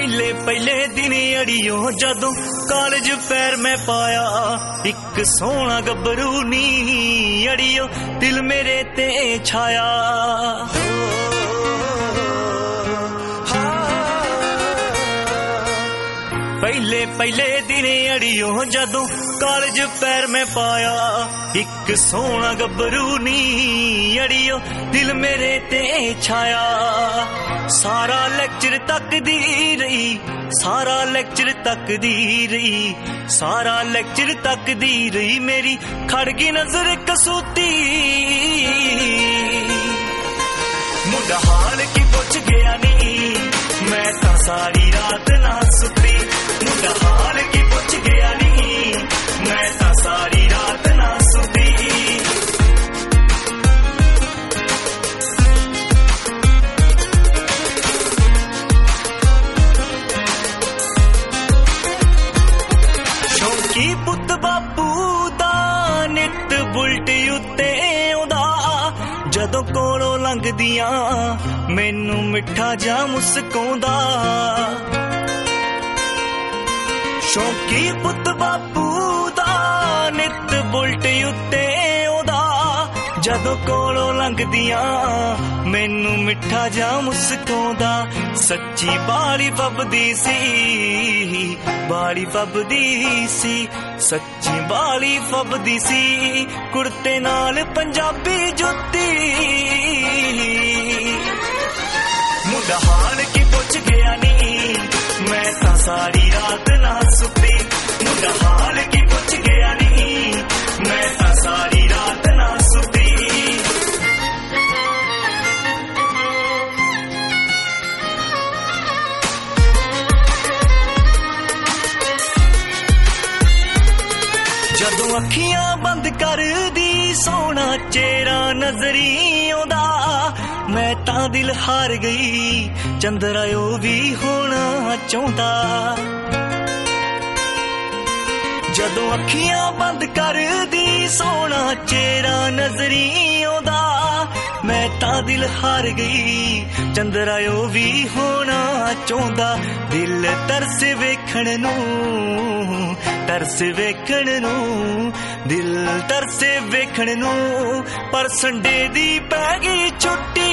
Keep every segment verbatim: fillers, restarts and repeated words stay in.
पहले पहले दिन अड़ियो जदों कालज पैर मैं पाया एक सोहना गबरू नी अड़ियो दिल मेरे ते छाया। पहले पहले दिन अड़ियो जदों कालज पैर मैं पाया एक सोहना गबरू नी अड़ियो दिल मेरे ते छाया। सारा लेक्चर तकदी रही सारा लेक्चर तकदी रही सारा लेक्चर तकदी रही मेरी खड़गी नजर कसूती। मुंडा हाल की पुछ गया नी मैं ता सारी रात ना सुती। मुंडा हाल की पुछ गया नी मैं ता सारी रात ना सुती। शौकी पुत बापू दा नित बुलट उत्ते आउंदा जदों कोलों लंघदियां मैनू मिठा जा मुस्काउंदा। शौकी पुत बापू दा नित बुलट उत्ते आउंदा जदों कोलों लंघदियां मैनू मिठा जा मुस्काउंदा। सच्ची बाली फबदी सी बाली फबदी सी सच्ची बाली फबदी सी कुर्ते नाल पंजाबी जुत्ती। मुंडा हाल की पुछ गया नी मैं ता सारी रात ना सुती। मुंडा हाल की पुछ गया नी मैं ता सारी रात ना सुती। जदों अखियां बंद कर दी सोना चेहरा नजरी आउंदा मैं तां दिल हार गई चंद्रा ओ भी होना चाहुंदा। जदों अखियां बंद कर दी सोना चेहरा नजरी आउंदा मैं तां दिल हार गई चंद्रा ओ भी होना चाहुंदा। दिल तरस वेखण नूं तरस वेखण नूं दिल तरस वेखण नूं पर संडे दी पै गई छुट्टी।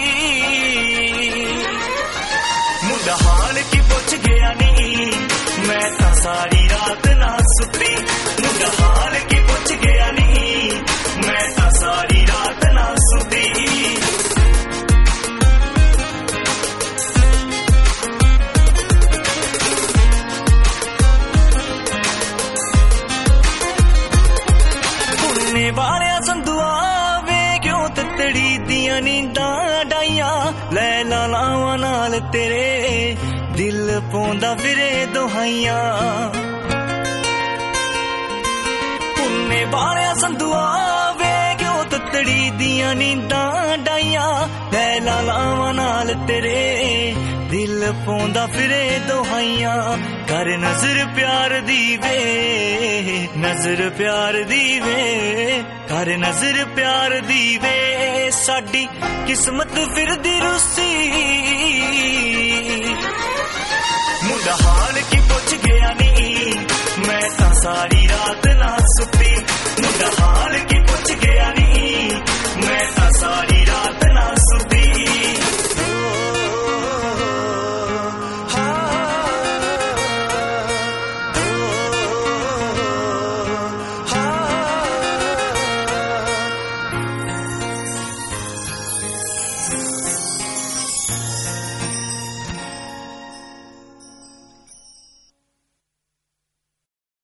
मुंडा हाल की पुछ गया नी मैं ता सारी रात ना सुती। मुंडा हाल की पुछ गया नी मैं ता सारी रात ना सुती। पुन्ने वालिया संधुआ वे क्यों ततड़ी दियां नींदां डाइयां लै ला लावां नाल तेरे दिल पौंदा फिरे दुहाइयां। पुन्ने वालिया संधुआ वे क्यों ततड़ी दियां नींदां डाइयां लै ला लावां नाल तेरे दिल पौंदा फिरे दुहाइयां। कर नजर प्यार दी वे नजर प्यार दी वे कर नजर प्यार दी वे साडी किस्मत फिरदी रुसी। मुंडा हाल की पुछ गया नी मैं ता सारी रात ना सुती। मुंडा